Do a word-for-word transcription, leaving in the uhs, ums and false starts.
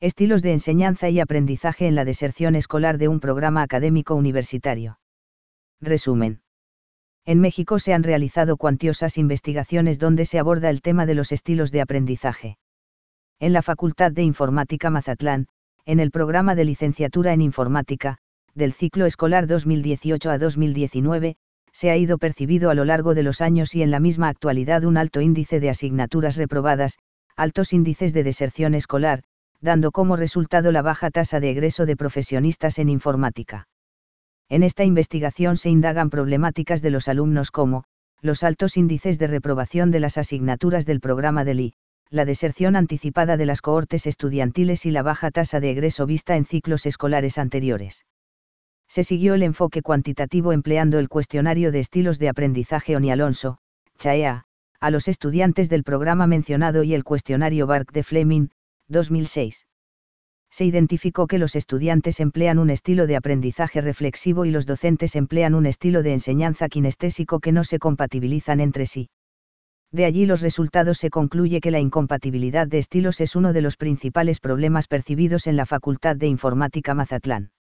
Estilos de enseñanza y aprendizaje en la deserción escolar de un programa académico universitario. Resumen. En México se han realizado cuantiosas investigaciones donde se aborda el tema de los estilos de aprendizaje. En la Facultad de Informática Mazatlán, en el programa de licenciatura en Informática, del ciclo escolar dos mil dieciocho a dos mil diecinueve, se ha ido percibido a lo largo de los años y en la misma actualidad un alto índice de asignaturas reprobadas, altos índices de deserción escolar, dando como resultado la baja tasa de egreso de profesionistas en informática. En esta investigación se indagan problemáticas de los alumnos como, los altos índices de reprobación de las asignaturas del programa del I, la deserción anticipada de las cohortes estudiantiles y la baja tasa de egreso vista en ciclos escolares anteriores. Se siguió el enfoque cuantitativo empleando el cuestionario de estilos de aprendizaje Oni-Alonso, CHAEA, a los estudiantes del programa mencionado y el cuestionario Bark de Fleming, dos mil seis. Se identificó que los estudiantes emplean un estilo de aprendizaje reflexivo y los docentes emplean un estilo de enseñanza kinestésico que no se compatibilizan entre sí. De allí los resultados se concluye que la incompatibilidad de estilos es uno de los principales problemas percibidos en la Facultad de Informática Mazatlán.